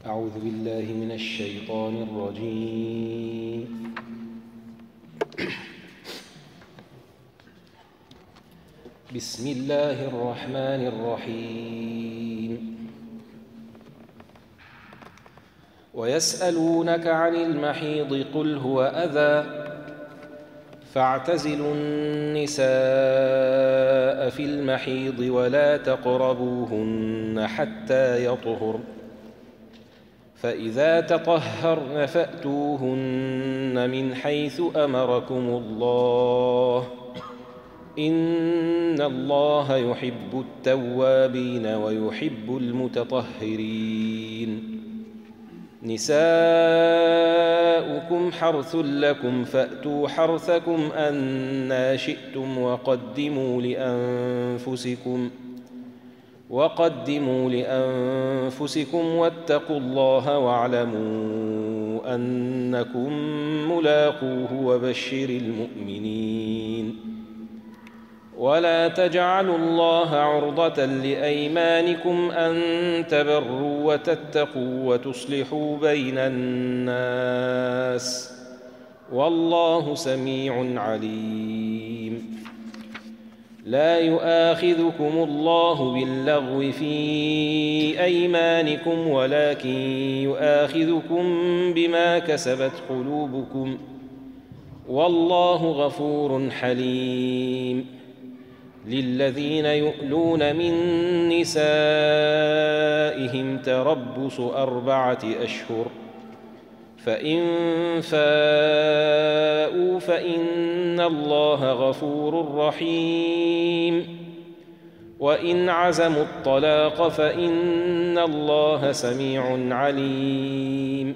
أعوذ بالله من الشيطان الرجيم. بسم الله الرحمن الرحيم. ويسألونك عن المحيض قل هو أذى فاعتزلوا النساء في المحيض ولا تقربوهن حتى يطهرن فإذا تطهرن فأتوهن من حيث أمركم الله إن الله يحب التوابين ويحب المتطهرين. نساؤكم حرث لكم فأتوا حرثكم أنى شئتم وقدموا لأنفسكم واتقوا الله واعلموا أنكم ملاقوه وبشر المؤمنين. ولا تجعلوا الله عرضة لأيمانكم أن تبروا وتتقوا وتصلحوا بين الناس والله سميع عليم. لا يؤاخذكم الله باللغو في أيمانكم ولكن يؤاخذكم بما كسبت قلوبكم والله غفور حليم. للذين يؤلون من نسائهم تربص 4 أشهر فإن فاءوا فإن الله غفور رحيم. وإن عزموا الطلاق فإن الله سميع عليم.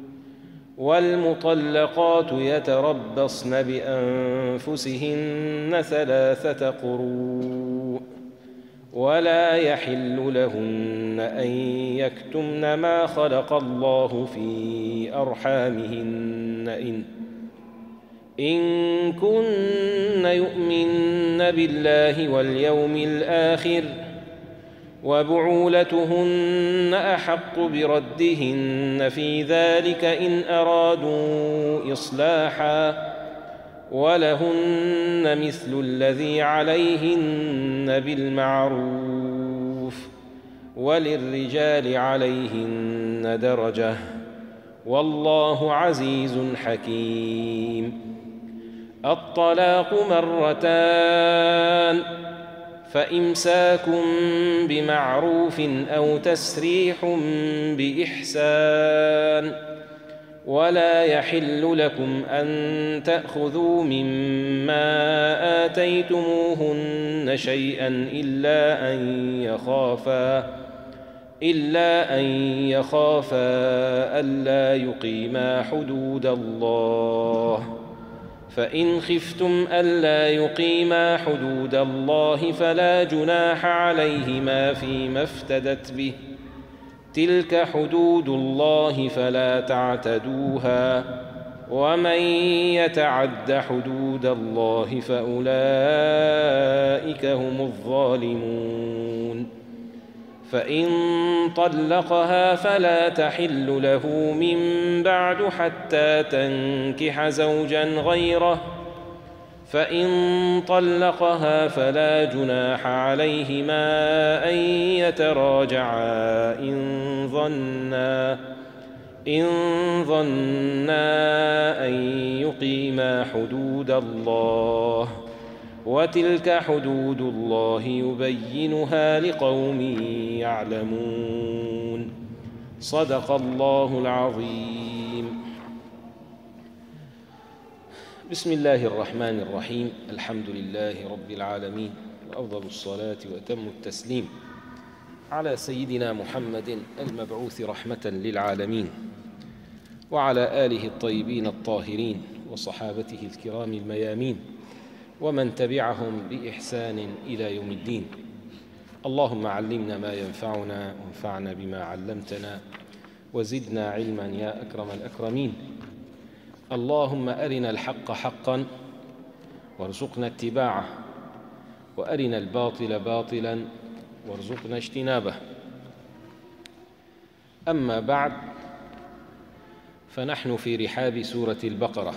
والمطلقات يتربصن بأنفسهن 3 قروء ولا يحل لهن أن يكتمن ما خلق الله في أرحامهن إن كن يؤمن بالله واليوم الآخر وبعولتهن أحق بردهن في ذلك إن أرادوا إصلاحا ولهن مثل الذي عليهن بالمعروف وللرجال عليهن درجة والله عزيز حكيم. الطلاق 2 فإمساك بمعروف أو تسريح بإحسان ولا يحل لكم أن تأخذوا مما آتيتموهن شيئا إلا أن يخافا ألا يقيما حدود الله فإن خفتم ألا يقيما حدود الله فلا جناح عليهما فيما افتدت به تلك حدود الله فلا تعتدوها ومن يتعد حدود الله فأولئك هم الظالمون. فإن طلقها فلا تحل له من بعد حتى تنكح زوجا غيره فإن طلقها فلا جناح عليهما أن يتراجعا إن ظنا أن يقيما حدود الله وتلك حدود الله يبينها لقوم يعلمون. صدق الله العظيم. بسم الله الرحمن الرحيم. الحمد لله رب العالمين وأفضل الصلاة وأتم التسليم على سيدنا محمد المبعوث رحمة للعالمين وعلى آله الطيبين الطاهرين وصحابته الكرام الميامين ومن تبعهم بإحسان إلى يوم الدين. اللهم علمنا ما ينفعنا وانفعنا بما علمتنا وزدنا علما يا أكرم الأكرمين. اللهم أرنا الحق حقا وارزقنا اتباعه وأرنا الباطل باطلا وارزقنا اجتنابه. أما بعد، فنحن في رحاب سورة البقرة،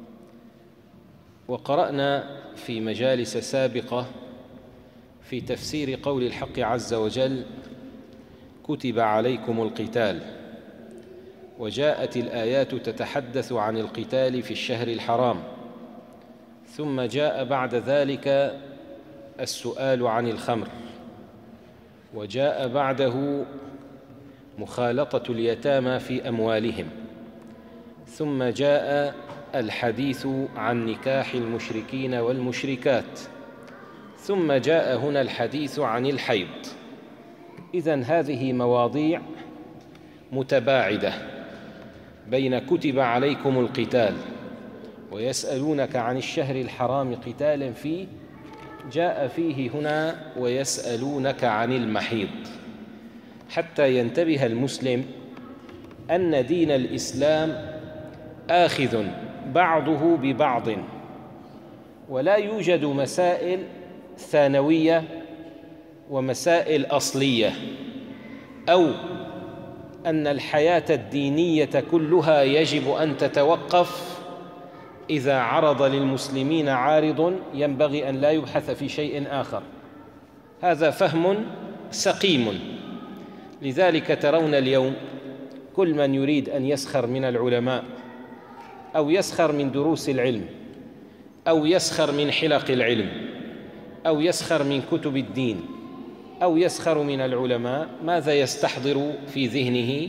وقرأنا في مجالس سابقة في تفسير قول الحق عز وجل: كتب عليكم القتال، وجاءت الآيات تتحدث عن القتال في الشهر الحرام، ثم جاء بعد ذلك السؤال عن الخمر، وجاء بعده مخالطة اليتامى في أموالهم، ثم جاء الحديث عن نكاح المشركين والمشركات، ثم جاء هنا الحديث عن الحيض. إذن هذه مواضيع متباعدة بين كتب عليكم القتال ويسألونك عن الشهر الحرام قتال فيه، جاء فيه هنا ويسألونك عن المحيض، حتى ينتبه المسلم أن دين الإسلام آخذ بعضه ببعض، ولا يوجد مسائل ثانوية ومسائل أصلية، أو أن الحياة الدينية كلها يجب أن تتوقف إذا عرض للمسلمين عارض ينبغي أن لا يبحث في شيء آخر. هذا فهم سقيم. لذلك ترون اليوم كل من يريد أن يسخر من العلماء أو يسخر من دروس العلم أو يسخر من حلق العلم أو يسخر من كتب الدين أو يسخر من العلماء، ماذا يستحضر في ذهنه؟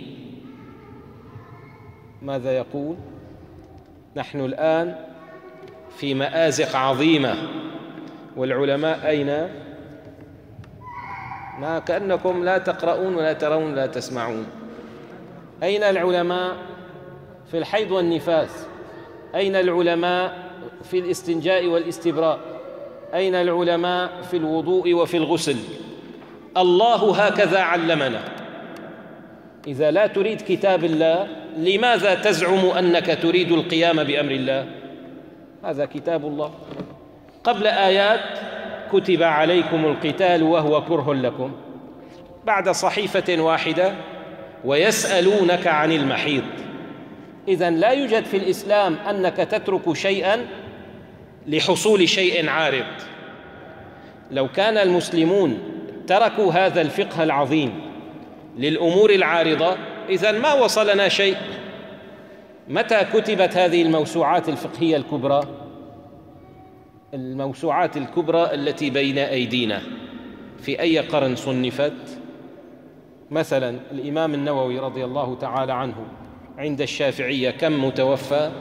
ماذا يقول؟ نحن الآن في مآزق عظيمة، والعلماء أين؟ ما كأنكم لا تقرؤون ولا ترون ولا تسمعون. أين العلماء في الحيض والنفاس؟ أين العلماء في الاستنجاء والاستبراء؟ أين العلماء في الوضوء وفي الغسل؟ الله هكذا علمنا. إذا لا تريد كتاب الله، لماذا تزعم أنك تريد القيام بأمر الله؟ هذا كتاب الله. قبل آيات كتب عليكم القتال وهو كره لكم، بعد صحيفة واحدة ويسألونك عن المحيض. إذن لا يوجد في الإسلام أنك تترك شيئا لحصول شيء عارض. لو كان المسلمون تركوا هذا الفقه العظيم للأمور العارضة، إذن ما وصلنا شيء. متى كتبت هذه الموسوعات الفقهية الكبرى؟ الموسوعات الكبرى التي بين أيدينا في أي قرن صنفت؟ مثلا الإمام النووي رضي الله تعالى عنه عند الشافعية كم متوفى؟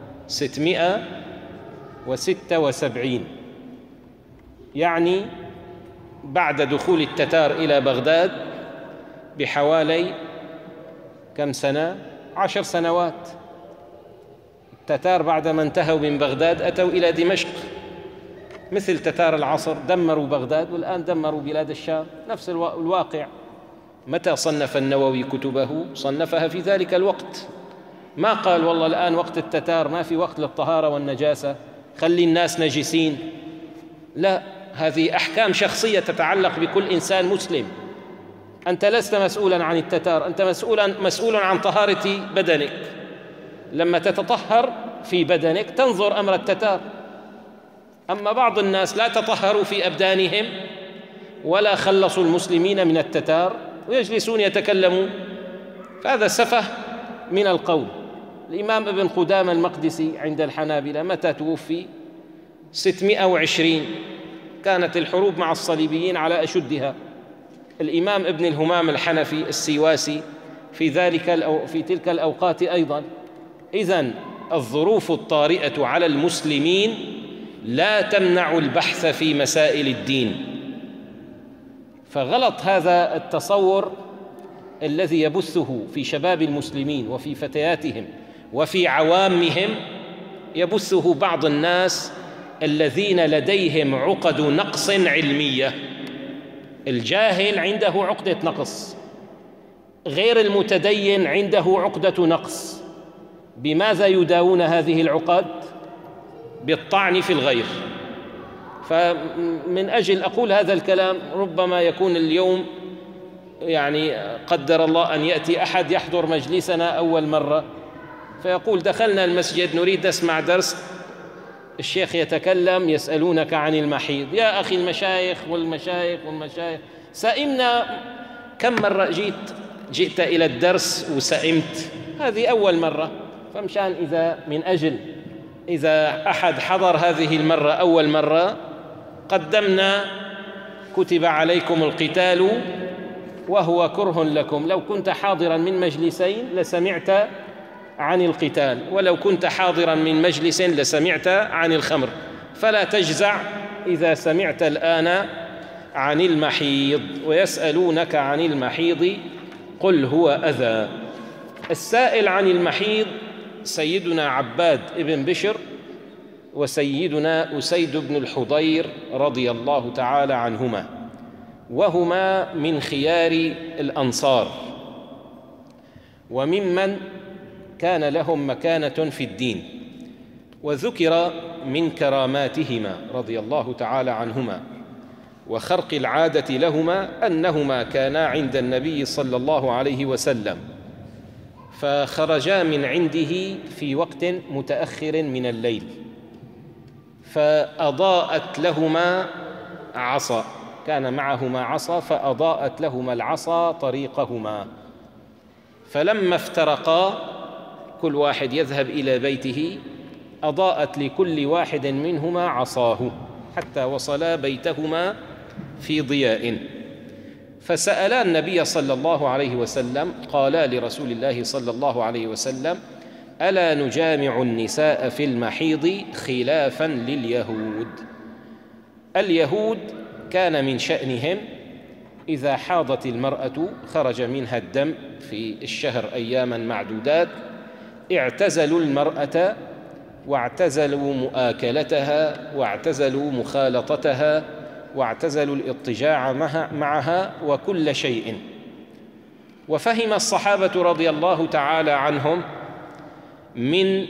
676، يعني بعد دخول التتار إلى بغداد بحوالي كم سنة؟ 10 سنوات. التتار بعدما انتهوا من بغداد أتوا إلى دمشق، مثل تتار العصر، دمروا بغداد والآن دمروا بلاد الشام، نفس الواقع. متى صنف النووي كتبه؟ صنفها في ذلك الوقت، ما قال والله الآن وقت التتار ما في وقت للطهارة والنجاسة، خلي الناس نجسين. لا، هذه أحكام شخصية تتعلق بكل إنسان مسلم. أنت لست مسؤولا عن التتار، أنت مسؤول عن طهارة بدنك. لما تتطهر في بدنك تنظر أمر التتار. أما بعض الناس لا تطهروا في أبدانهم ولا خلصوا المسلمين من التتار ويجلسون يتكلمون، فهذا سفه من القول. الإمام ابن قدامة المقدسي عند الحنابلة متى توفي؟ 620، كانت الحروب مع الصليبيين على أشدها. الإمام ابن الهمام الحنفي السيواسي في تلك الأوقات أيضا. إذن الظروف الطارئة على المسلمين لا تمنع البحث في مسائل الدين. فغلط هذا التصور الذي يبثه في شباب المسلمين وفي فتياتهم وفي عوامهم، يبثه بعض الناس الذين لديهم عقد نقص علمية. الجاهل عنده عقدة نقص، غير المتدين عنده عقدة نقص. بماذا يداوون هذه العقد؟ بالطعن في الغير. فمن أجل أقول هذا الكلام، ربما يكون اليوم يعني قدر الله أن يأتي أحد يحضر مجلسنا أول مرة فيقول دخلنا المسجد نريد نسمع درس، الشيخ يتكلم يسألونك عن المحيض، يا أخي المشايخ والمشايخ والمشايخ سئمنا، كم مرة جئت إلى الدرس وسئمت، هذه أول مرة. فمشان إذا من أجل إذا أحد حضر هذه المرة أول مرة قدمنا كتب عليكم القتال وهو كره لكم، لو كنت حاضرا من مجلسين لسمعت عن القتال، ولو كنت حاضرا من مجلس لسمعت عن الخمر، فلا تجزع إذا سمعت الآن عن المحيض. ويسألونك عن المحيض قل هو أذى. السائل عن المحيض سيدنا عباد بن بشر وسيدنا أسيد بن الحضير رضي الله تعالى عنهما، وهما من خيار الأنصار وممن كان لهم مكانة في الدين، وذكر من كراماتهما رضي الله تعالى عنهما وخرق العادة لهما أنهما كانا عند النبي صلى الله عليه وسلم فخرجا من عنده في وقت متأخر من الليل، فأضاءت لهما عصا، كان معهما عصا فأضاءت لهما العصا طريقهما، فلما افترقا كل واحد يذهب إلى بيته أضاءت لكل واحد منهما عصاه حتى وصلا بيتهما في ضياء. فسألا النبي صلى الله عليه وسلم قالا لرسول الله صلى الله عليه وسلم ألا نجامع النساء في المحيض خلافا لليهود؟ اليهود كان من شأنهم إذا حاضت المرأة خرج منها الدم في الشهر أياما معدودات اعتزلوا المرأة واعتزلوا مؤاكلتها واعتزلوا مخالطتها واعتزلوا الاضطجاع معها وكل شيء. وفهم الصحابة رضي الله تعالى عنهم من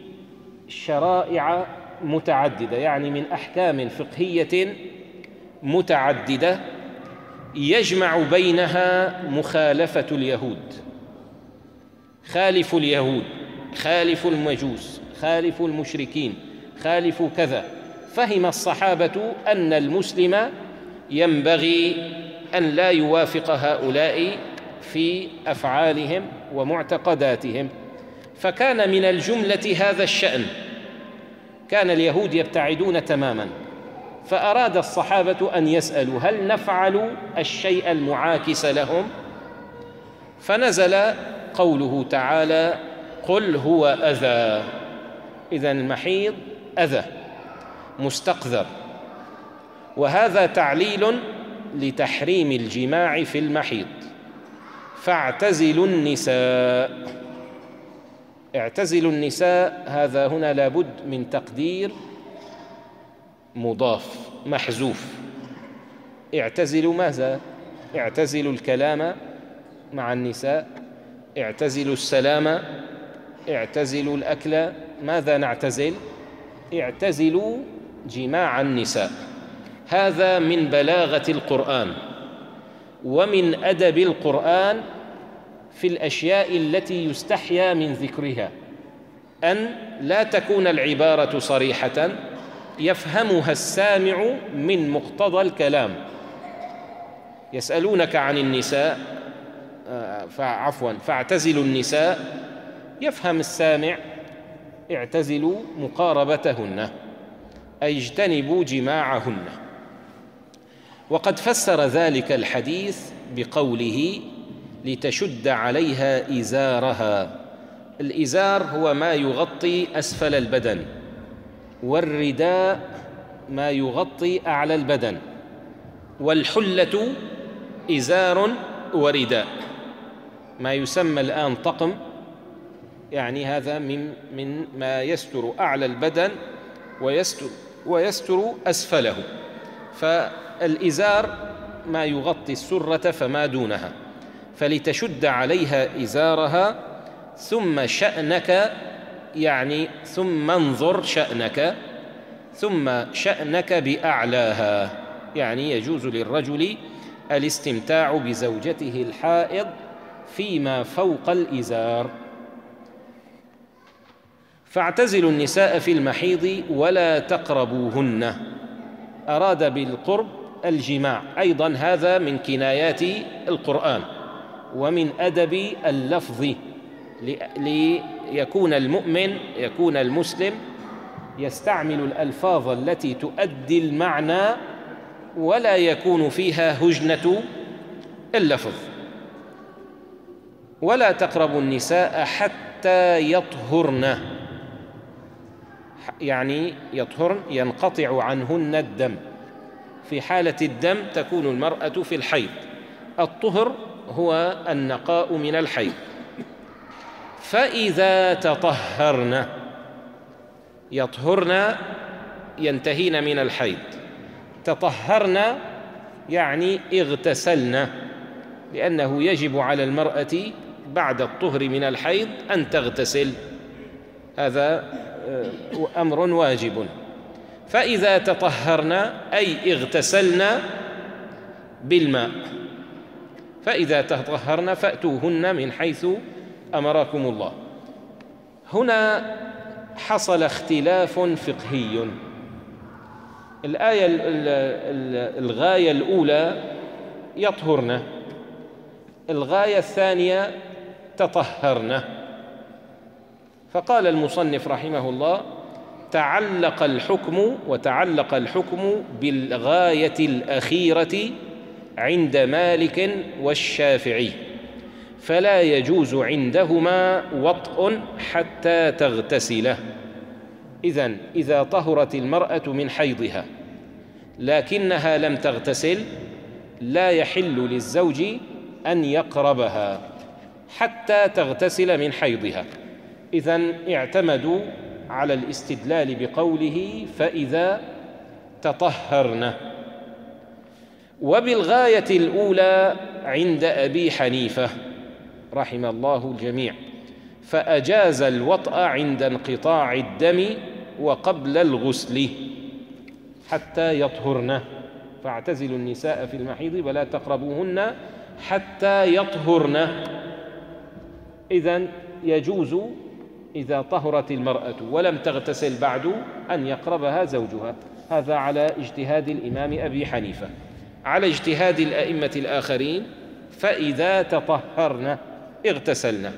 شرائع متعددة، يعني من أحكام فقهية متعددة يجمع بينها مخالفة اليهود، خالفوا اليهود، خالفوا المجوس، خالفوا المشركين، خالفوا كذا. فهم الصحابة أن المسلم ينبغي أن لا يوافق هؤلاء في أفعالهم ومعتقداتهم، فكان من الجملة هذا الشأن، كان اليهود يبتعدون تماما، فأراد الصحابة أن يسألوا هل نفعل الشيء المعاكس لهم؟ فنزل قوله تعالى قل هو أذى. إذن المحيض أذى مستقذر، وهذا تعليل لتحريم الجماع في المحيض. فاعتزلوا النساء، اعتزلوا النساء، هذا هنا لابد من تقدير مضاف محذوف. اعتزلوا ماذا؟ اعتزلوا الكلام مع النساء، اعتزلوا السلام، اعتزلوا الأكل. ماذا نعتزل؟ اعتزلوا جماع النساء. هذا من بلاغة القرآن ومن أدب القرآن في الأشياء التي يستحيا من ذكرها، أن لا تكون العبارة صريحة يفهمها السامع من مقتضى الكلام. يسألونك عن النساء، فاعتزلوا النساء، يفهم السامع اعتزلوا مقاربتهن أي اجتنبوا جماعهن. وقد فسر ذلك الحديث بقوله لتشد عليها إزارها. الإزار هو ما يغطي أسفل البدن، والرداء ما يغطي أعلى البدن، والحلة إزار ورداء، ما يسمى الآن طقم، يعني هذا من ما يستر أعلى البدن ويستر أسفله. فالإزار ما يغطي السرة فما دونها. فلتشد عليها إزارها ثم شأنك، يعني ثم انظر شأنك، ثم شأنك بأعلاها، يعني يجوز للرجل الاستمتاع بزوجته الحائض فيما فوق الإزار. فاعتزلوا النساء في المحيض ولا تقربوهن، أراد بالقرب الجماع، أيضا هذا من كنايات القرآن ومن أدب اللفظ، ليكون المؤمن يكون المسلم يستعمل الألفاظ التي تؤدي المعنى ولا يكون فيها هجنة اللفظ. ولا تقربوا النساء حتى يطهرن، يعني يطهرن ينقطع عنهن الدم. في حالة الدم تكون المرأة في الحيض، الطهر هو النقاء من الحيض. فإذا تطهرن، يطهرن ينتهين من الحيض، تطهرن يعني اغتسلن، لأنه يجب على المرأة بعد الطهر من الحيض أن تغتسل، هذا أمر واجب. فإذا تطهرن أي اغتسلن بالماء، فإذا تطهرن فأتوهن من حيث أمركم الله. هنا حصل اختلاف فقهي. الآية الغاية الأولى يطهرن، الغاية الثانية تطهرن. فقال المصنف رحمه الله: وتعلق الحكم بالغاية الأخيرة عند مالك والشافعي، فلا يجوز عندهما وطء حتى تغتسله. إذن إذا طهرت المرأة من حيضها لكنها لم تغتسل لا يحل للزوج أن يقربها حتى تغتسل من حيضها. إذن اعتمدوا على الاستدلال بقوله فإذا تطهرن. وبالغاية الأولى عند أبي حنيفة رحم الله الجميع، فأجاز الوطأ عند انقطاع الدم وقبل الغسل حتى يطهرن. فاعتزلوا النساء في المحيض ولا تقربوهن حتى يطهرن. إذن يجوز إذا طهرت المرأة ولم تغتسل بعد أن يقربها زوجها، هذا على اجتهاد الإمام أبي حنيفة. على اجتهاد الأئمة الآخرين فإذا تطهرن اغتسلن.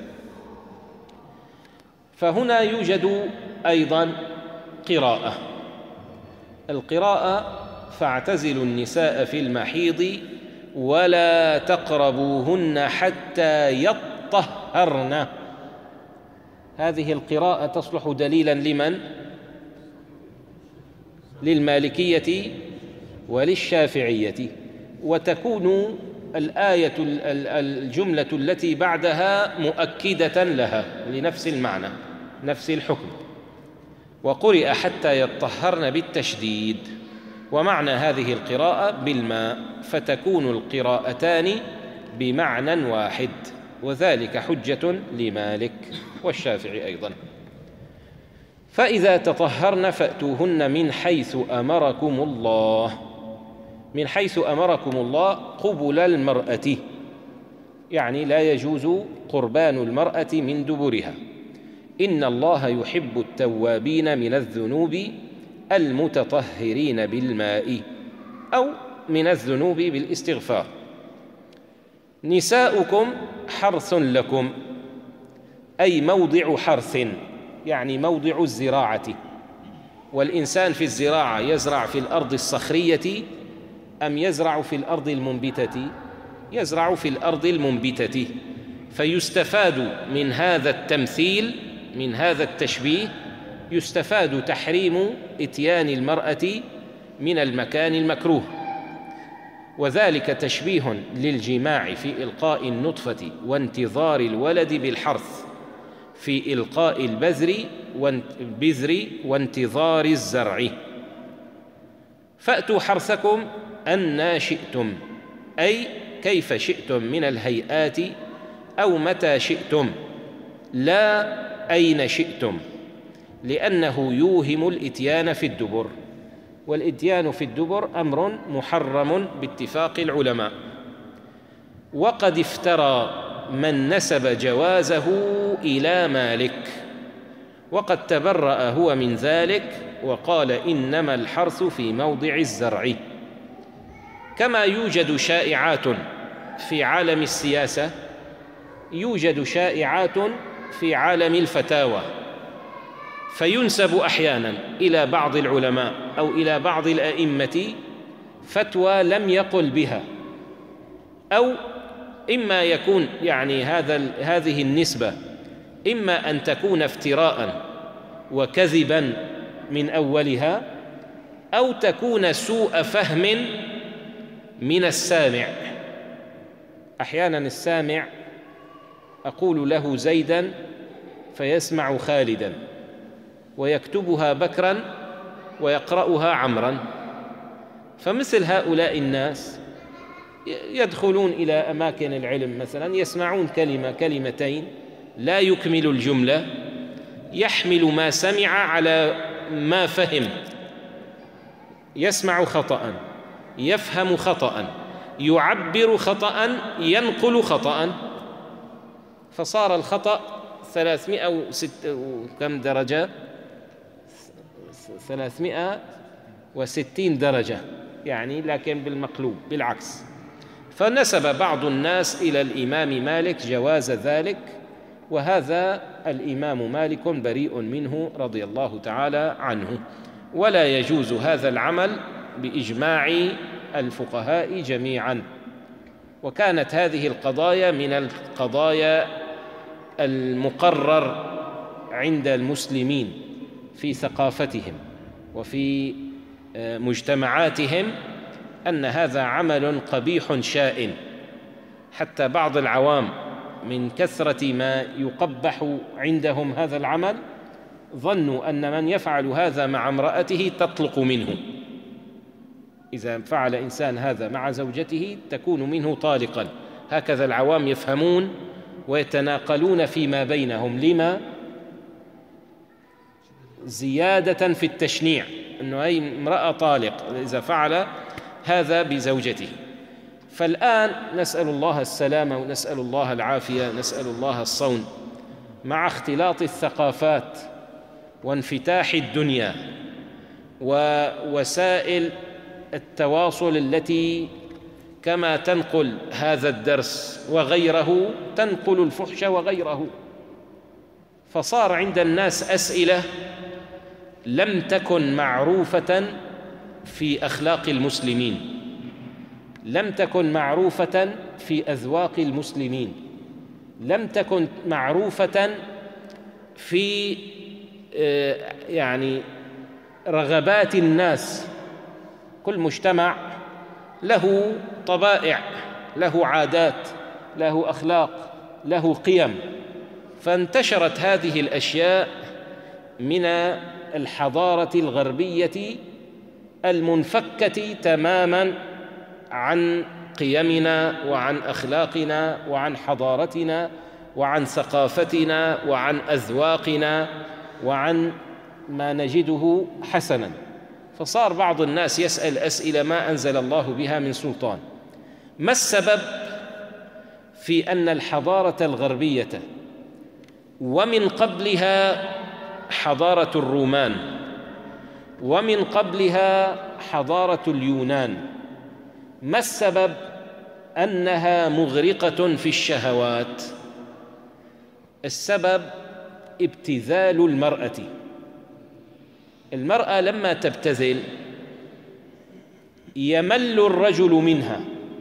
فهنا يوجد أيضا قراءة، القراءة فاعتزلوا النساء في المحيض ولا تقربوهن حتى يطهرن. هذه القراءة تصلح دليلا لمن؟ للمالكية وللشافعية، وتكون الآية الجملة التي بعدها مؤكدة لها لنفس المعنى نفس الحكم. وقرئ حتى يطهرن بالتشديد، ومعنى هذه القراءة بالماء، فتكون القراءتان بمعنى واحد، وذلك حجة لمالك والشافعي أيضا. فإذا تطهرن فأتوهن من حيث أمركم الله. من حيث أمركم الله قبل المرأة، يعني لا يجوز قربان المرأة من دبرها. إن الله يحب التوابين من الذنوب المتطهرين بالماء، أو من الذنوب بالاستغفار. نساؤكم حرث لكم، أي موضع حرث، يعني موضع الزراعة. والإنسان في الزراعة يزرع في الأرض الصخرية أم يزرع في الأرض المنبتة؟ يزرع في الأرض المنبتة. فيستفاد من هذا التمثيل، من هذا التشبيه، يستفاد تحريم إتيان المرأة من المكان المكروه، وذلك تشبيه للجماع في إلقاء النطفة وانتظار الولد بالحرث، في إلقاء البذر وانتظار الزرع. فأتوا حرثكم أنى شئتم، أي كيف شئتم من الهيئات أو متى شئتم، لا أين شئتم، لأنه يوهم الإتيان في الدبر، والإتيان في الدبر أمر محرم باتفاق العلماء، وقد افترى من نسب جوازه إلى مالك، وقد تبرأ هو من ذلك وقال إنما الحرث في موضع الزرع. كما يوجد شائعات في عالم السياسة، يوجد شائعات في عالم الفتاوى، فينسب أحيانا إلى بعض العلماء أو إلى بعض الأئمة فتوى لم يقل بها، أو إما يكون يعني هذه النسبة إما أن تكون افتراء وكذبا من أولها، أو تكون سوء فهم من السامع. أحيانا السامع أقول له زيدا فيسمع خالدا، ويكتبها بكرا ويقرأها عمرا. فمثل هؤلاء الناس يدخلون إلى أماكن العلم مثلا، يسمعون كلمة كلمتين لا يكمل الجملة، يحمل ما سمع على ما فهم، يسمع خطأ، يفهم خطأ، يعبر خطأ، ينقل خطأ، فصار الخطأ 360 درجة يعني، لكن بالمقلوب بالعكس. فنسب بعض الناس إلى الإمام مالك جواز ذلك، وهذا الإمام مالك بريء منه رضي الله تعالى عنه، ولا يجوز هذا العمل بإجماع الفقهاء جميعا. وكانت هذه القضايا من القضايا المقرر عند المسلمين في ثقافتهم وفي مجتمعاتهم أن هذا عمل قبيح شائن، حتى بعض العوام من كثرة ما يقبح عندهم هذا العمل ظنوا أن من يفعل هذا مع امرأته تطلق منه، إذا فعل إنسان هذا مع زوجته تكون منه طالقا. هكذا العوام يفهمون ويتناقلون فيما بينهم. لما؟ زيادة في التشنيع، أنه أي امرأة طالق إذا فعل هذا بزوجته. فالآن نسأل الله السلامة ونسأل الله العافية، نسأل الله الصون، مع اختلاط الثقافات وانفتاح الدنيا ووسائل التواصل التي كما تنقل هذا الدرس وغيره تنقل الفحش وغيره، فصار عند الناس أسئلة لم تكن معروفة في أخلاق المسلمين، لم تكن معروفة في أذواق المسلمين، لم تكن معروفة في يعني رغبات الناس. كل مجتمع له طبائع، له عادات، له أخلاق، له قيم، فانتشرت هذه الأشياء من الحضارة الغربية المنفكة تماماً عن قيمنا وعن أخلاقنا وعن حضارتنا وعن ثقافتنا وعن أذواقنا وعن ما نجده حسناً. فصار بعض الناس يسأل أسئلة ما أنزل الله بها من سلطان. ما السبب في أن الحضارة الغربية ومن قبلها حضارة الرومان ومن قبلها حضارة اليونان، ما السبب أنها مغرقة في الشهوات؟ السبب ابتذال المرأة. المرأة لما تبتذل يمل الرجل منها،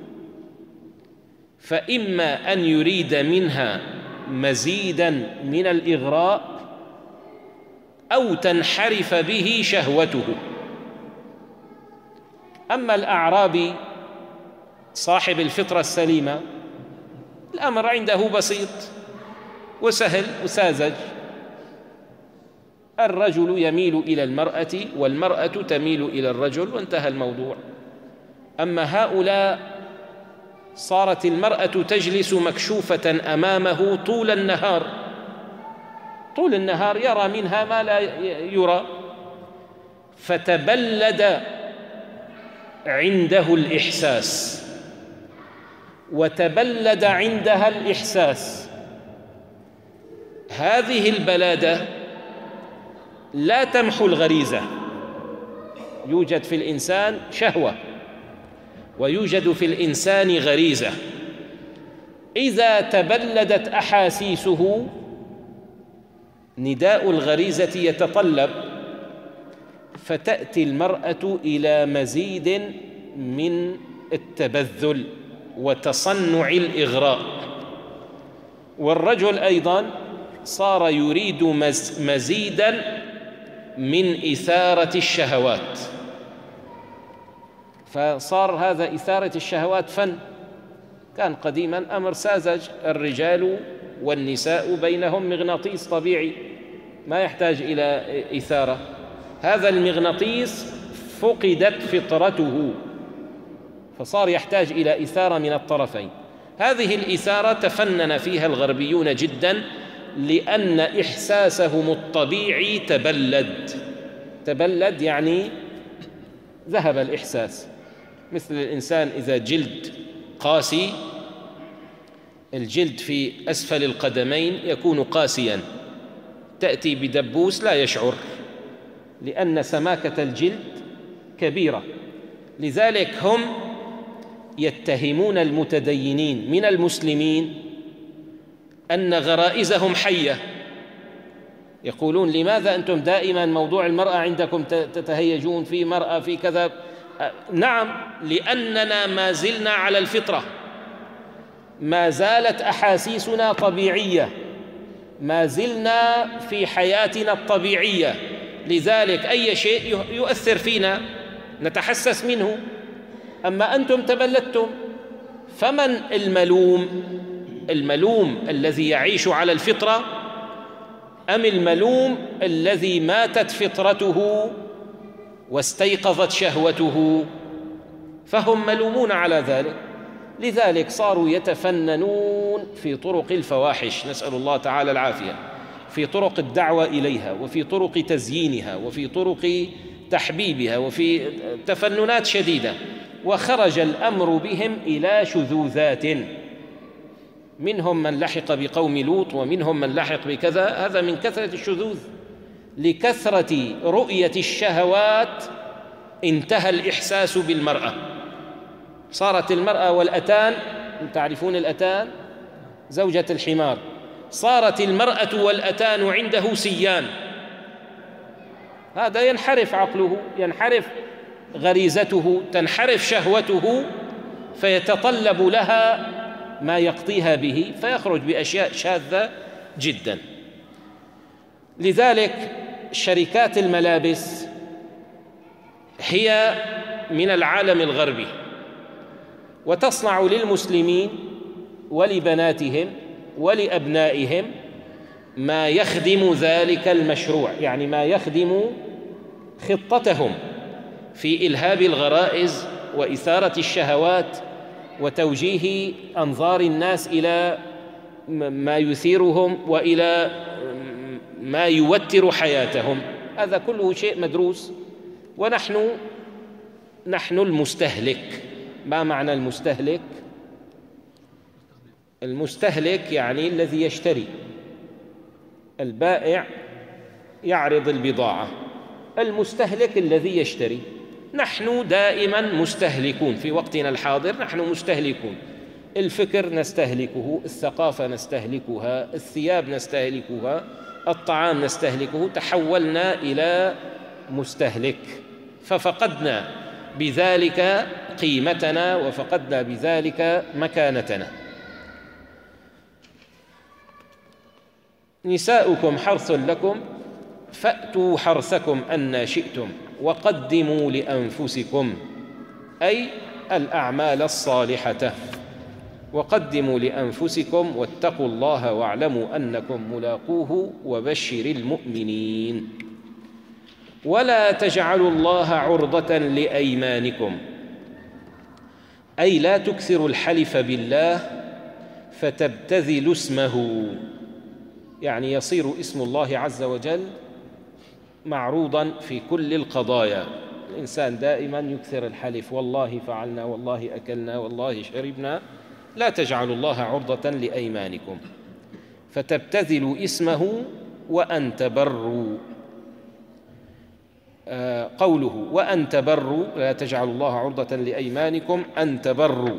فإما أن يريد منها مزيداً من الإغراء أو تنحرف به شهوته. أما الأعرابي صاحب الفطرة السليمة الأمر عنده بسيط وسهل وساذج، الرجل يميل إلى المرأة والمرأة تميل إلى الرجل وانتهى الموضوع. أما هؤلاء صارت المرأة تجلس مكشوفة أمامه طول النهار، طول النهار يرى منها ما لا يرى، فتبلد عنده الإحساس وتبلد عندها الإحساس. هذه البلادة لا تمحو الغريزة. يوجد في الإنسان شهوة ويوجد في الإنسان غريزة. إذا تبلدت أحاسيسه نداء الغريزة يتطلب، فتأتي المرأة إلى مزيد من التبذل وتصنع الإغراء، والرجل أيضاً صار يريد مزيداً من إثارة الشهوات، فصار هذا إثارة الشهوات فن. كان قديماً أمر ساذج، الرجال والنساء بينهم مغناطيس طبيعي ما يحتاج إلى إثارة. هذا المغناطيس فقدت فطرته، فصار يحتاج إلى إثارة من الطرفين. هذه الإثارة تفنن فيها الغربيون جداً، لأن إحساسهم الطبيعي تبلد يعني ذهب الإحساس. مثل الإنسان إذا جلد قاسي، الجلد في أسفل القدمين يكون قاسياً، تأتي بدبوس لا يشعر، لأن سماكة الجلد كبيرة. لذلك هم يتهمون المتدينين من المسلمين أن غرائزهم حية. يقولون: لماذا أنتم دائما موضوع المرأة عندكم تتهيجون في مرأة في كذا؟ نعم، لأننا ما زلنا على الفطرة، ما زالت أحاسيسنا طبيعية، ما زلنا في حياتنا الطبيعية. لذلك أي شيء يؤثر فينا نتحسس منه. أما أنتم تبلدتم، فمن الملوم الذي يعيش على الفطرة أم الملوم الذي ماتت فطرته واستيقظت شهوته؟ فهم ملومون على ذلك. لذلك صاروا يتفننون في طرق الفواحش، نسأل الله تعالى العافية، في طرق الدعوة إليها، وفي طرق تزيينها، وفي طرق تحبيبها، وفي تفننات شديدة. وخرج الأمر بهم إلى شذوذات، منهم من لحق بقوم لوط ومنهم من لحق بكذا. هذا من كثرة الشذوذ، لكثرة رؤية الشهوات انتهى الإحساس بالمرأة. صارت المرأة والأتان، تعرفون الأتان زوجة الحمار، صارت المرأة والأتان عنده سيان. هذا ينحرف عقله، ينحرف غريزته، تنحرف شهوته، فيتطلب لها ما يقضيها به، فيخرج بأشياء شاذة جدا. لذلك شركات الملابس هي من العالم الغربي، وتصنع للمسلمين ولبناتهم ولأبنائهم ما يخدم ذلك المشروع، يعني ما يخدم خطتهم في إلهاب الغرائز وإثارة الشهوات وتوجيه أنظار الناس إلى ما يثيرهم وإلى ما يوتر حياتهم. هذا كله شيء مدروس، ونحن المستهلك. ما معنى المستهلك؟ المستهلك يعني الذي يشتري. البائع يعرض البضاعة، المستهلك الذي يشتري. نحن دائما مستهلكون في وقتنا الحاضر، نحن مستهلكون. الفكر نستهلكه، الثقافة نستهلكها، الثياب نستهلكها، الطعام نستهلكه. تحولنا إلى مستهلك، ففقدنا بذلك قيمتنا وفقدنا بذلك مكانتنا. نساؤكم حرث لكم فأتوا حرثكم أن شئتم وقدموا لأنفسكم، أي الأعمال الصالحة. وقدموا لأنفسكم واتقوا الله واعلموا أنكم ملاقوه وبشر المؤمنين. ولا تجعلوا الله عرضة لأيمانكم، أي لا تكثروا الحلف بالله فتبتذلوا اسمه، يعني يصير اسم الله عز وجل معروضا في كل القضايا. الإنسان دائما يكثر الحلف: والله فعلنا، والله أكلنا، والله شربنا. لا تجعلوا الله عرضة لأيمانكم فتبتذلوا اسمه وأن تبروا. قوله وأن تبروا، لا تجعلوا الله عرضة لأيمانكم، أن تبروا،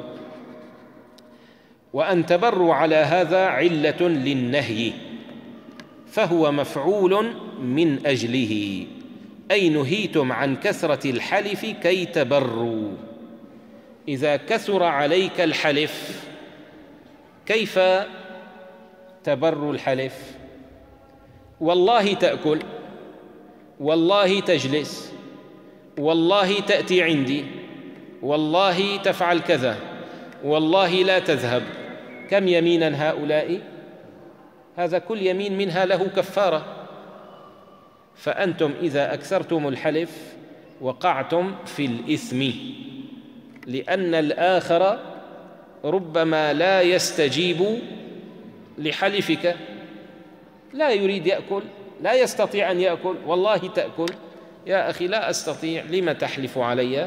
وأن تبروا على هذا علة للنهي، فهو مفعول من أجله، أي نهيتم عن كثرة الحلف كي تبروا. إذا كثر عليك الحلف كيف تبر الحلف؟ والله تأكل، والله تجلس، والله تأتي عندي، والله تفعل كذا، والله لا تذهب. كم يمينا هؤلاء؟ هذا كل يمين منها له كفارة. فأنتم إذا أكثرتم الحلف وقعتم في الإثم، لأن الآخر ربما لا يستجيب لحلفك، لا يريد يأكل، لا يستطيع أن يأكل، والله تأكل، يا أخي لا أستطيع، لما تحلف علي؟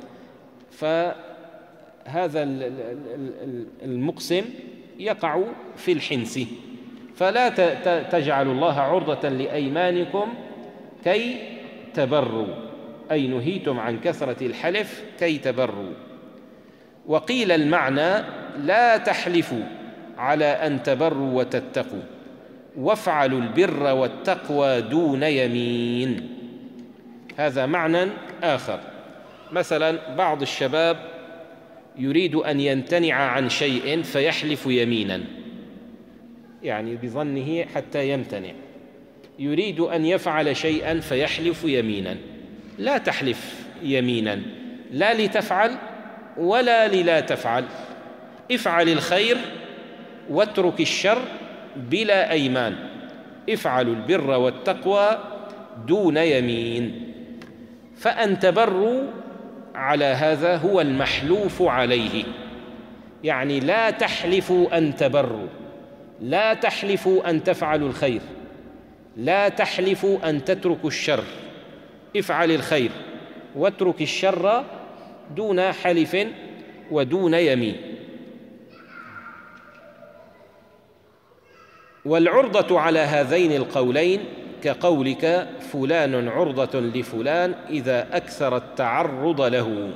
فهذا المقسم يقع في الحنث. فلا تجعلوا الله عرضة لأيمانكم كي تبروا، أي نهيتم عن كثرة الحلف كي تبروا. وقيل المعنى لا تحلفوا على أن تبروا وتتقوا، وافعلوا البر والتقوى دون يمين. هذا معنى آخر. مثلا بعض الشباب يريد أن يمتنع عن شيء فيحلف يمينا، يعني بظنه حتى يمتنع، يريد أن يفعل شيئا فيحلف يمينا. لا تحلف يمينا، لا لتفعل ولا للا تفعل، افعل الخير واترك الشر بلا أيمان، افعلوا البر والتقوى دون يمين. فأن تبروا على هذا هو المحلوف عليه، يعني لا تحلفوا أن تبروا، لا تحلفوا أن تفعلوا الخير، لا تحلفوا أن تتركوا الشر، افعل الخير واترك الشر دون حلف ودون يمين. والعرضة على هذين القولين كقولك فلان عرضة لفلان إذا أكثر التعرض له.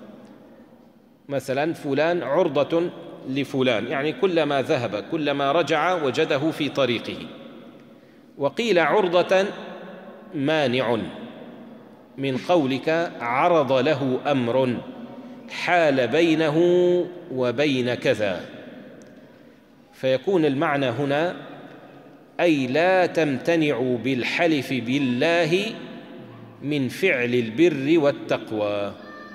مثلا فلان عرضة لفلان، يعني كلما ذهب كلما رجع وجده في طريقه. وقيل عرضة مانع من قولك عرض له أمر حال بينه وبين كذا، فيكون المعنى هنا أي لا تمتنعوا بالحلف بالله من فعل البر والتقوى.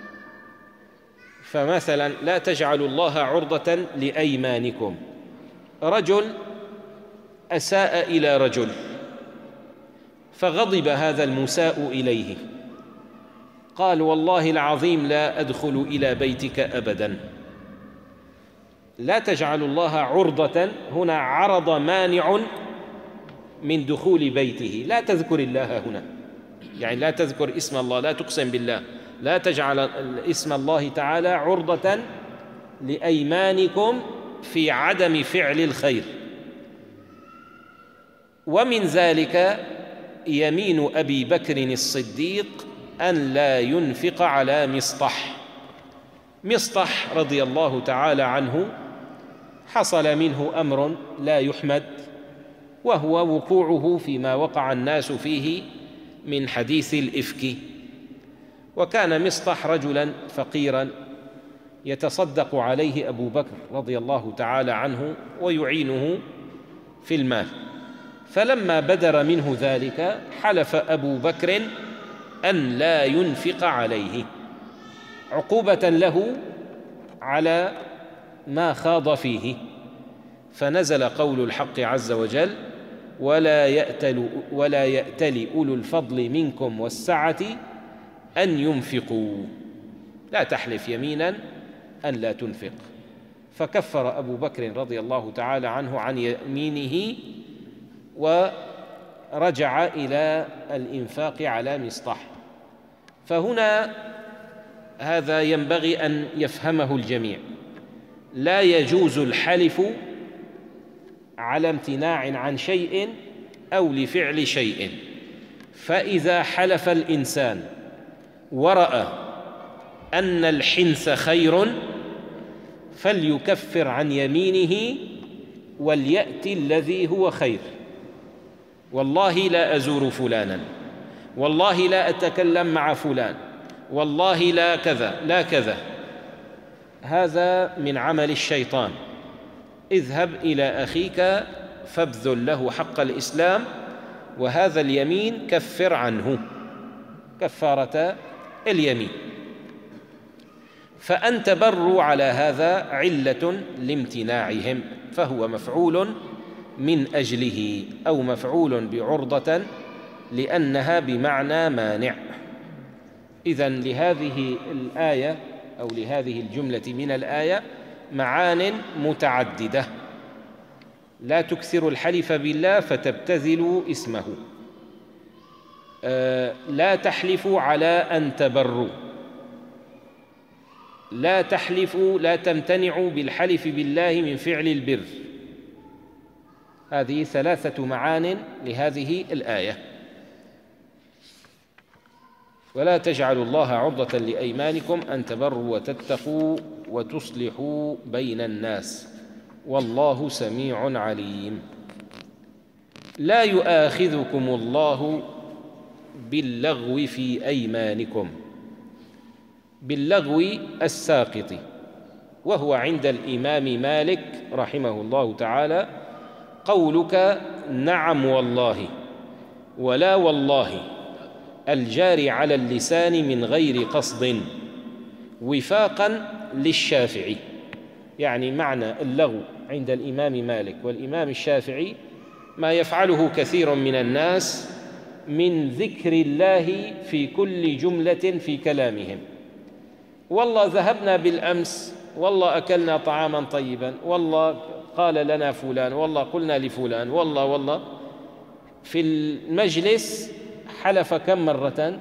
فمثلا لا تجعلوا الله عرضة لأيمانكم، رجل أساء إلى رجل فغضب هذا المساء إليه، قال والله العظيم لا أدخل إلى بيتك أبدا. لا تجعلوا الله عرضة، هنا عرض مانع من دخول بيته، لا تذكر الله هنا، يعني لا تذكر اسم الله، لا تقسم بالله، لا تجعل اسم الله تعالى عرضة لأيمانكم في عدم فعل الخير. ومن ذلك يمين أبي بكر الصديق أن لا ينفق على مصطح. مصطح رضي الله تعالى عنه حصل منه أمر لا يحمد، وهو وقوعه فيما وقع الناس فيه من حديث الإفك. وكان مصطح رجلا فقيرا يتصدق عليه أبو بكر رضي الله تعالى عنه ويعينه في المال، فلما بدر منه ذلك حلف أبو بكر أن لا ينفق عليه عقوبة له على ما خاض فيه. فنزل قول الحق عز وجل ولا يأتل أولو الفضل منكم والسعة أن ينفقوا. لا تحلف يمينا أن لا تنفق. فكفر أبو بكر رضي الله تعالى عنه عن يمينه ورجع إلى الإنفاق على مصطح. فهنا هذا ينبغي أن يفهمه الجميع، لا يجوز الحلف على امتناع عن شيء أو لفعل شيء. فإذا حلف الإنسان ورأى أن الحنث خير فليكفر عن يمينه وليأتي الذي هو خير. والله لا أزور فلانا، والله لا أتكلم مع فلان، والله لا كذا لا كذا. هذا من عمل الشيطان. اذهب إلى أخيك فابذل له حق الإسلام، وهذا اليمين كفر عنه كفارة اليمين. فأن تبروا على هذا علة لامتناعهم، فهو مفعول من أجله أو مفعول بعرضة لأنها بمعنى مانع. إذن لهذه الآية أو لهذه الجملة من الآية معان متعددة. لا تكثروا الحلف بالله فتبتذلوا اسمه. لا تحلفوا على أن تبروا. لا تحلفوا، لا تمتنعوا بالحلف بالله من فعل البر. هذه ثلاثة معان لهذه الآية. ولا تجعلوا الله عرضة لأيمانكم أن تبروا وتتقوا وتصلحوا بين الناس والله سميع عليم. لا يؤاخذكم الله باللغو في أيمانكم، باللغو الساقط، وهو عند الإمام مالك رحمه الله تعالى قولك نعم والله ولا والله الجاري على اللسان من غير قصد وفاقا للشافعي. يعني معنى اللغو عند الإمام مالك والإمام الشافعي ما يفعله كثير من الناس من ذكر الله في كل جملة في كلامهم. والله ذهبنا بالأمس، والله أكلنا طعاما طيبا، والله قال لنا فلان، والله قلنا لفلان، والله في المجلس حلف كم مرة؟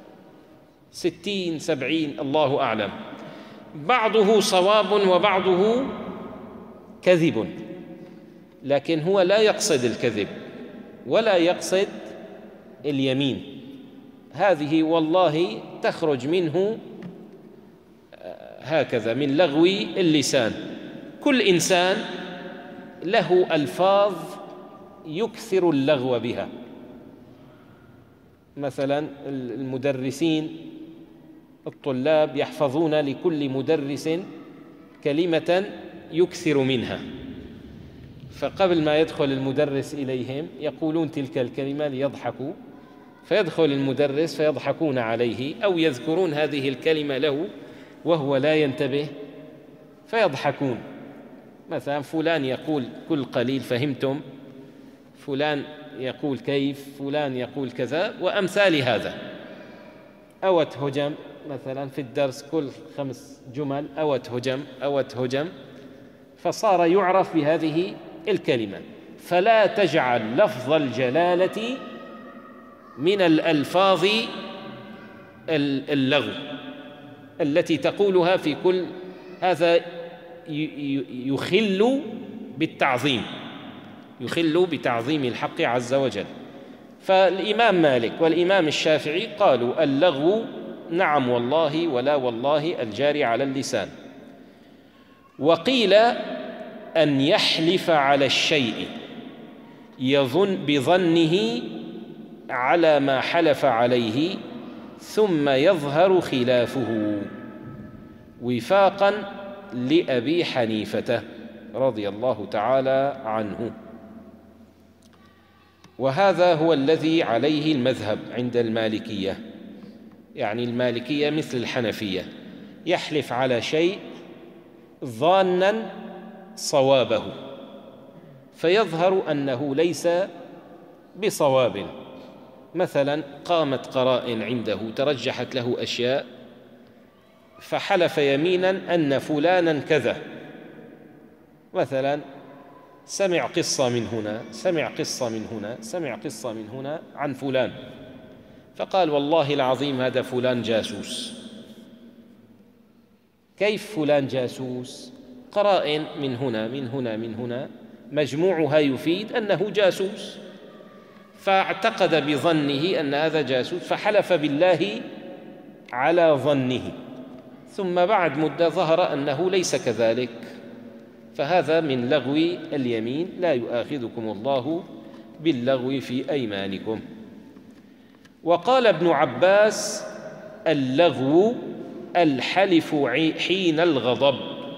60 70 الله أعلم. بعضه صواب وبعضه كذب، لكن هو لا يقصد الكذب ولا يقصد اليمين. هذه والله تخرج منه هكذا من لغو اللسان. كل إنسان له ألفاظ يكثر اللغو بها. مثلا المدرسين الطلاب يحفظون لكل مدرس كلمة يكثر منها، فقبل ما يدخل المدرس إليهم يقولون تلك الكلمة ليضحكوا، فيدخل المدرس فيضحكون عليه أو يذكرون هذه الكلمة له وهو لا ينتبه فيضحكون. مثلا فلان يقول كل قليل فهمتم، فلان يقول كيف، فلان يقول كذا وأمثال هذا. أوت هجم مثلا في الدرس كل 5 جمل أوت هجم أوت هجم، فصار يعرف بهذه الكلمة. فلا تجعل لفظ الجلالة من الألفاظ اللغو التي تقولها في كل هذا، يخل بالتعظيم، يخل بتعظيم الحق عز وجل. فالإمام مالك والإمام الشافعي قالوا اللغو نعم والله ولا والله الجاري على اللسان. وقيل أن يحلف على الشيء بظنه على ما حلف عليه ثم يظهر خلافه وفاقا لأبي حنيفة رضي الله تعالى عنه. وهذا هو الذي عليه المذهب عند المالكية. يعني المالكية مثل الحنفية، يحلف على شيء ظانا صوابه فيظهر أنه ليس بصواب. مثلا قامت قرائن عنده ترجحت له أشياء فحلف يمينا أن فلانا كذا، مثلا سمع قصة من هنا، سمع قصة من هنا، سمع قصة من هنا عن فلان، فقال والله العظيم هذا فلان جاسوس. كيف فلان جاسوس؟ قرائن من هنا من هنا من هنا، مجموعها يفيد أنه جاسوس، فاعتقد بظنه أن هذا جاسوس فحلف بالله على ظنه، ثم بعد مدة ظهر أنه ليس كذلك، فهذا من لغو اليمين، لا يؤاخذكم الله باللغو في أيمانكم. وقال ابن عباس: اللغو الحلف حين الغضب.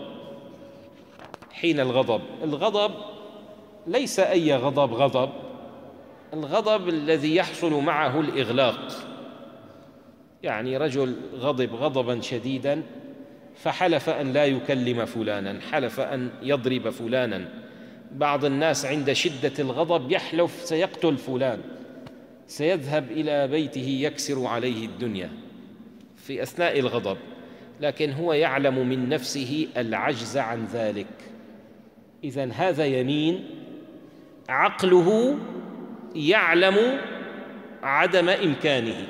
حين الغضب، الغضب ليس أي غضب، الغضب الذي يحصل معه الإغلاق، يعني رجل غضب غضبا شديدا فحلف أن لا يكلم فلانا، حلف أن يضرب فلانا. بعض الناس عند شدة الغضب يحلف سيقتل فلان، سيذهب إلى بيته يكسر عليه الدنيا في أثناء الغضب، لكن هو يعلم من نفسه العجز عن ذلك. إذن هذا يمين عقله يعلم عدم إمكانه.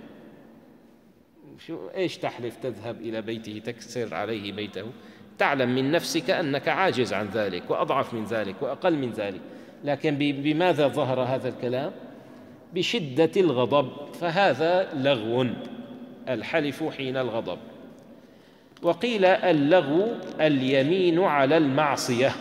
إيش تحلف تذهب إلى بيته تكسر عليه بيته؟ تعلم من نفسك أنك عاجز عن ذلك وأضعف من ذلك وأقل من ذلك، لكن بماذا ظهر هذا الكلام؟ بشدة الغضب، فهذا لغو، الحلف حين الغضب. وقيل اللغو اليمين على المعصية.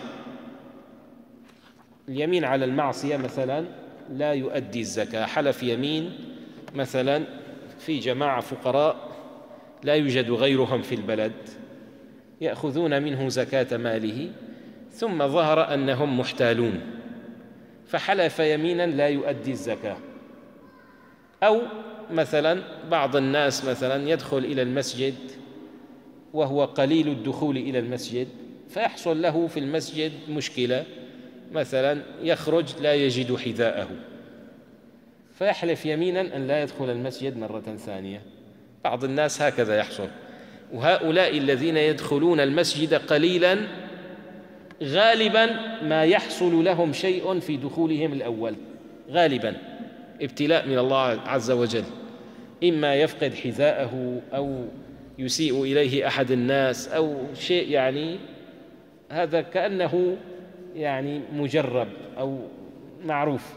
اليمين على المعصية مثلا لا يؤدي الزكاة، حلف يمين مثلا في جماعة فقراء لا يوجد غيرهم في البلد يأخذون منه زكاة ماله، ثم ظهر أنهم محتالون فحلف يمينا لا يؤدي الزكاة. أو مثلا بعض الناس مثلا يدخل إلى المسجد وهو قليل الدخول إلى المسجد، فيحصل له في المسجد مشكلة، مثلا يخرج لا يجد حذاءه فيحلف يمينا أن لا يدخل المسجد مرة ثانية. بعض الناس هكذا يحصل. وهؤلاء الذين يدخلون المسجد قليلا غالبا ما يحصل لهم شيء في دخولهم الأول، غالبا ابتلاء من الله عز وجل، إما يفقد حذاءه أو يسيء إليه أحد الناس أو شيء، يعني هذا كأنه يعني مجرب أو معروف.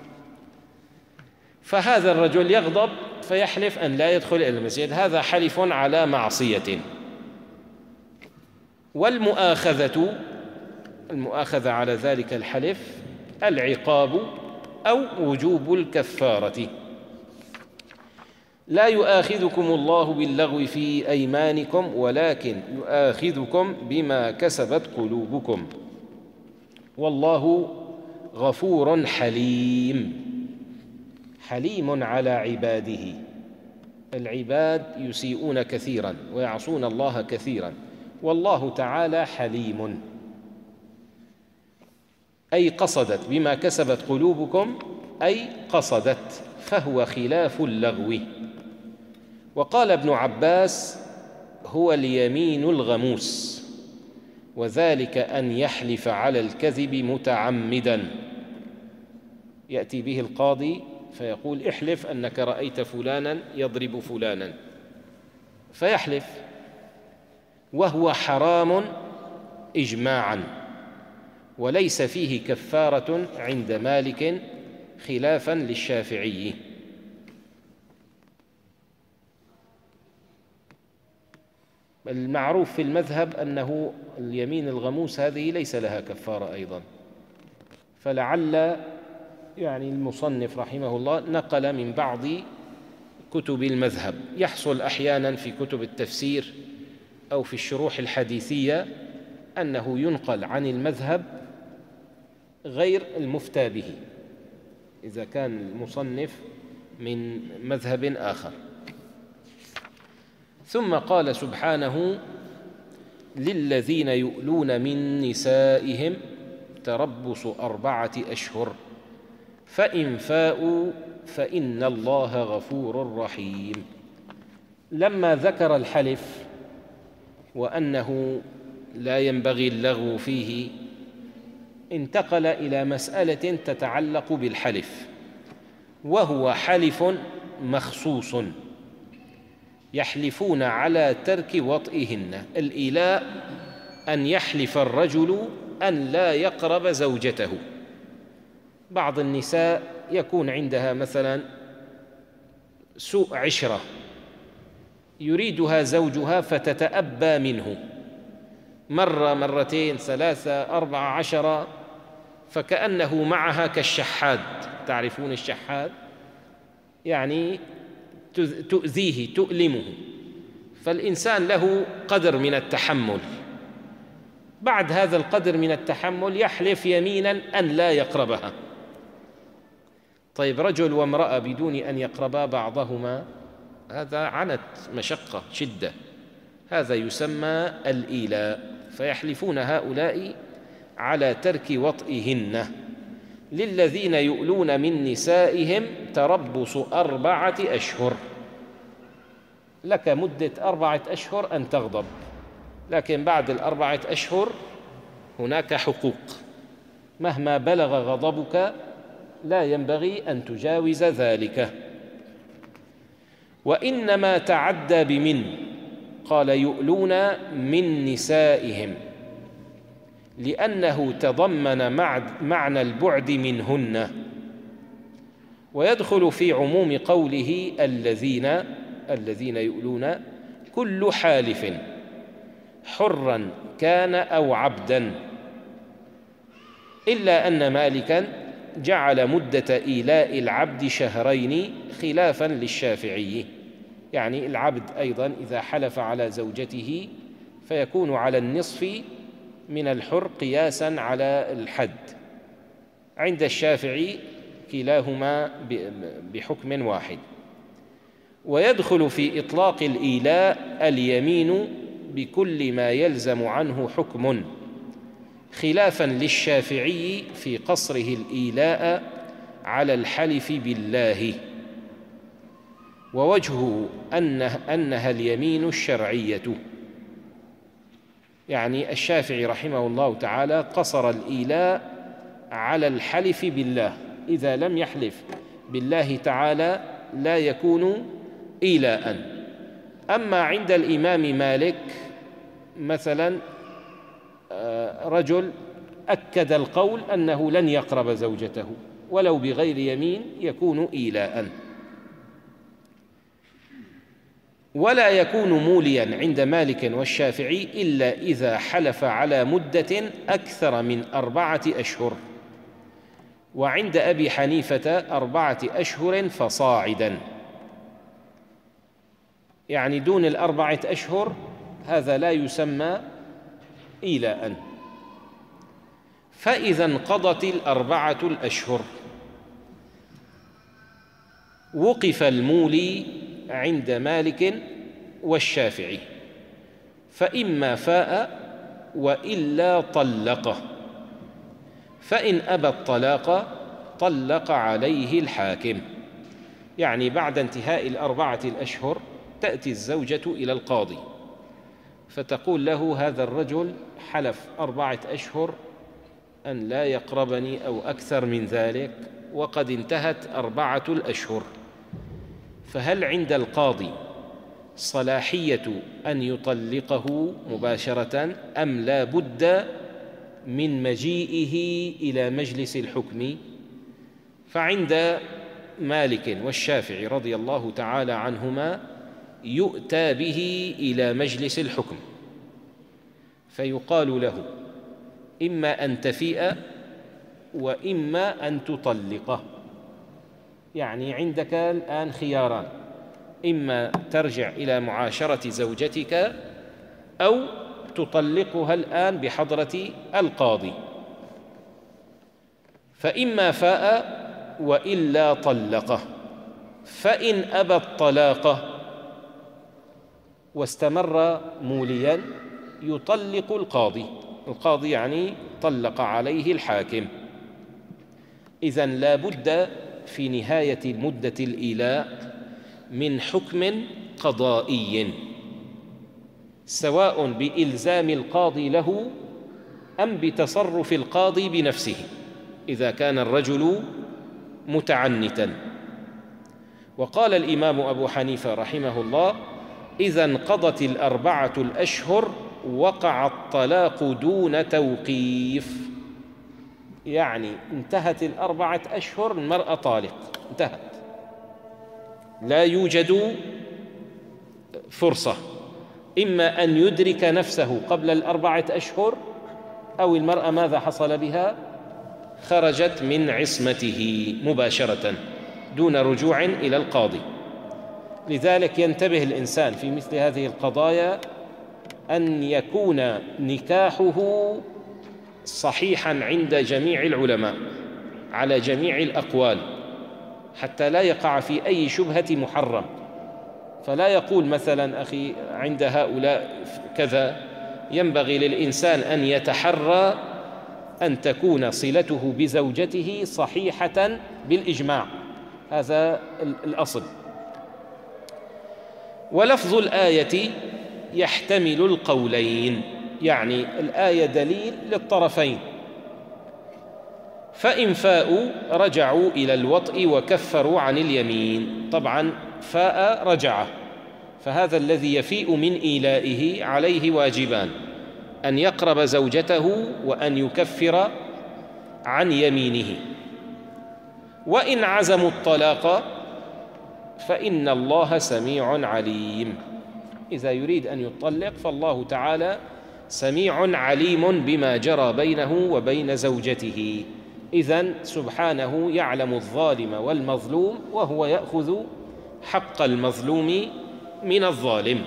فهذا الرجل يغضب فيحلف أن لا يدخل إلى المسجد، هذا حلف على معصية. والمؤاخذة على ذلك الحلف العقاب أو وجوب الكفارة. لا يؤاخذكم الله باللغو في أيمانكم ولكن يؤاخذكم بما كسبت قلوبكم والله غفور حليم. حليم على عباده، العباد يسيئون كثيرا ويعصون الله كثيرا، والله تعالى حليم، أي قصدت بما كسبت قلوبكم، أي قصدت، فهو خلاف اللغو. وقال ابن عباس: هو اليمين الغموس، وذلك أن يحلف على الكذب متعمدا. يأتي به القاضي فيقول: احلف أنك رأيت فلانا يضرب فلانا، فيحلف، وهو حرام إجماعا، وليس فيه كفارة عند مالك خلافا للشافعي. المعروف في المذهب أنه اليمين الغموس هذه ليس لها كفارة أيضا، فلعل يعني المصنف رحمه الله نقل من بعض كتب المذهب. يحصل أحيانا في كتب التفسير أو في الشروح الحديثية أنه ينقل عن المذهب غير المفتى به إذا كان المصنف من مذهب آخر. ثم قال سبحانه: للذين يؤلون من نسائهم تربص 4 أشهر فإن فاءوا فإن الله غفور رحيم. لما ذكر الحلف وأنه لا ينبغي اللغو فيه، انتقل إلى مسألة تتعلق بالحلف، وهو حلف مخصوص، يحلفون على ترك وطئهن. الإيلاء أن يحلف الرجل أن لا يقرب زوجته. بعض النساء يكون عندها مثلا سوء عشرة يريدها زوجها فتتأبى منه مرة مرتين ثلاثة 14، فكأنه معها كالشحاذ. تعرفون الشحاذ؟ يعني تؤذيه تؤلمه، فالإنسان له قدر من التحمل. بعد هذا القدر من التحمل يحلف يمينا أن لا يقربها. طيب رجل وامرأة بدون أن يقربا بعضهما، هذا عنت مشقة شدة، هذا يسمى الإيلاء. فيحلفون هؤلاء على ترك وطئهن. للذين يؤلون من نسائهم تربص 4 أشهر، لك مدة 4 أشهر أن تغضب، لكن بعد 4 أشهر هناك حقوق، مهما بلغ غضبك لا ينبغي أن تجاوز ذلك. وإنما تعدى بمن، قال يؤلون من نسائهم، لأنه تضمن معنى البعد منهن، ويدخل في عموم قوله الذين يؤلون كل حالف حرا كان أو عبدا، إلا أن مالكا جعل مدة إيلاء العبد 2 شهرين خلافا للشافعي. يعني العبد أيضا إذا حلف على زوجته فيكون على النصف من الحر قياسا على الحد. عند الشافعي كلاهما بحكم واحد. ويدخل في إطلاق الإيلاء اليمين بكل ما يلزم عنه حكم، خلافا للشافعي في قصره الإيلاء على الحلف بالله، ووجهه أنها اليمين الشرعية. يعني الشافعي رحمه الله تعالى قصر الإيلاء على الحلف بالله، إذا لم يحلف بالله تعالى لا يكون إيلاء. أما عند الإمام مالك مثلا رجل أكد القول أنه لن يقرب زوجته ولو بغير يمين يكون إيلاء. ولا يكون موليا عند مالك والشافعي إلا إذا حلف على مدة أكثر من 4 أشهر، وعند أبي حنيفة 4 أشهر فصاعدا. يعني دون 4 أشهر هذا لا يسمى إيلاء. فإذا انقضت 4 الأشهر وقف المولي عند مالك والشافعي، فإما فاء وإلا طلقه، فإن أبى الطلاق طلق عليه الحاكم. يعني بعد انتهاء 4 الأشهر تأتي الزوجة إلى القاضي فتقول له هذا الرجل حلف 4 أشهر أن لا يقربني أو أكثر من ذلك، وقد انتهت 4 الأشهر، فهل عند القاضي صلاحية أن يطلقه مباشرة أم لا بد من مجيئه إلى مجلس الحكم؟ فعند مالك والشافعي رضي الله تعالى عنهما يؤتى به إلى مجلس الحكم فيقال له إما أن تفيء وإما أن تطلقه. يعني عندك الآن خياران، إما ترجع إلى معاشرة زوجتك أو تطلقها الآن بحضرة القاضي. فإما فاء وإلا طلقه، فإن أبى الطلاق واستمر موليا يطلق القاضي يعني طلق عليه الحاكم. إذن لا بد في نهاية مدة الإيلاء من حكم قضائي، سواء بإلزام القاضي له أم بتصرف القاضي بنفسه إذا كان الرجل متعنتا. وقال الإمام أبو حنيفة رحمه الله إذا انقضت 4 الأشهر وقع الطلاق دون توقيف، يعني انتهت 4 أشهر المرأة طالق، انتهت، لا يوجد فرصة، إما أن يدرك نفسه قبل 4 أشهر، أو المرأة ماذا حصل بها؟ خرجت من عصمته مباشرة دون رجوع إلى القاضي. لذلك ينتبه الإنسان في مثل هذه القضايا أن يكون نكاحه صحيحا عند جميع العلماء على جميع الأقوال، حتى لا يقع في أي شبهة محرم. فلا يقول مثلا أخي عند هؤلاء كذا، ينبغي للإنسان أن يتحرى أن تكون صلته بزوجته صحيحة بالإجماع، هذا الأصل. ولفظ الآية يحتمل القولين، يعني الآية دليل للطرفين. فإن فاءوا رجعوا إلى الوطء وكفروا عن اليمين. طبعا فاء رجعه، فهذا الذي يفيء من إيلائه عليه واجبان: أن يقرب زوجته وأن يكفر عن يمينه. وإن عزموا الطلاق فإن الله سميع عليم. إذا يريد أن يطلق فالله تعالى سميع عليم بما جرى بينه وبين زوجته. إذن سبحانه يعلم الظالم والمظلوم، وهو يأخذ حق المظلوم من الظالم.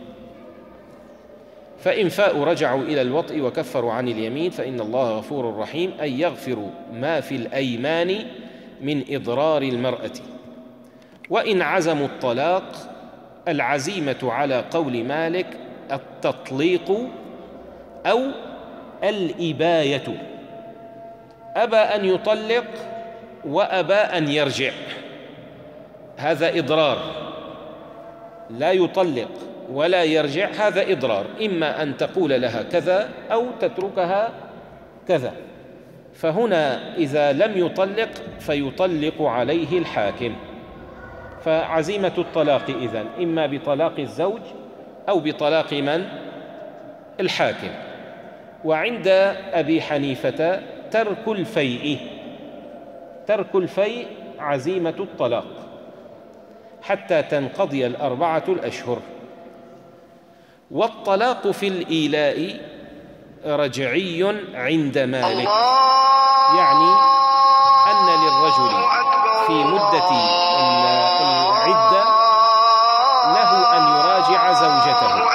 فإن فاءوا رجعوا إلى الوطء وكفروا عن اليمين فإن الله غفور رحيم، أي يغفر ما في الأيمان من إضرار المرأة. وإن عزموا الطلاق، العزيمة على قول مالك التطليق أو الإباية، أبى أن يطلق وأبى أن يرجع، هذا إضرار. لا يطلق ولا يرجع، هذا إضرار، إما أن تقول لها كذا أو تتركها كذا. فهنا إذا لم يطلق فيطلق عليه الحاكم. فعزيمة الطلاق إذن إما بطلاق الزوج أو بطلاق من؟ الحاكم. وعند أبي حنيفة ترك الفيء، ترك الفيء عزيمة الطلاق حتى تنقضي 4 الأشهر. والطلاق في الإيلاء رجعي عند مالك، يعني أن للرجل في مدة العدة له أن يراجع زوجته.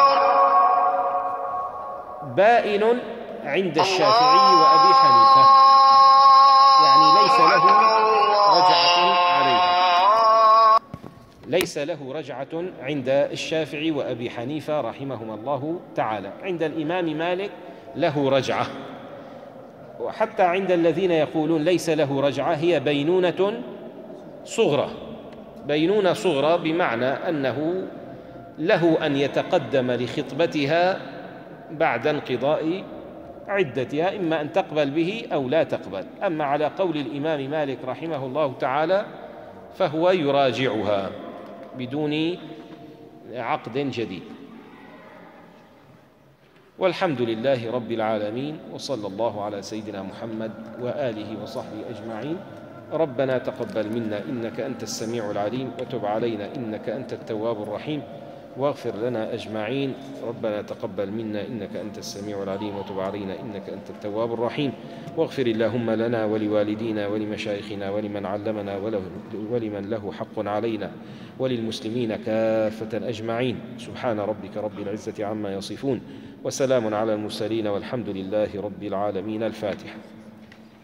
بائن عند الشافعي وأبي حنيفة، يعني ليس له رجعة عليها، ليس له رجعة عند الشافعي وأبي حنيفة رحمهما الله تعالى. عند الإمام مالك له رجعة، وحتى عند الذين يقولون ليس له رجعة هي بينونة صغرى، بينونة صغرى بمعنى أنه له أن يتقدم لخطبتها بعد انقضاء عدتها، إما أن تقبل به أو لا تقبل. أما على قول الإمام مالك رحمه الله تعالى فهو يراجعها بدون عقد جديد. والحمد لله رب العالمين، وصلى الله على سيدنا محمد وآله وصحبه أجمعين. ربنا تقبل منا إنك أنت السميع العليم، وتب علينا إنك أنت التواب الرحيم، واغفر لنا أجمعين. ربنا تقبل منا إنك أنت السميع العليم، وتب علينا إنك أنت التواب الرحيم، واغفر اللهم لنا ولوالدينا ولمشايخنا ولمن علمنا ولمن له حق علينا وللمسلمين كافة أجمعين. سبحان ربك رب العزة عما يصفون، وسلام على المرسلين، والحمد لله رب العالمين. الفاتحة.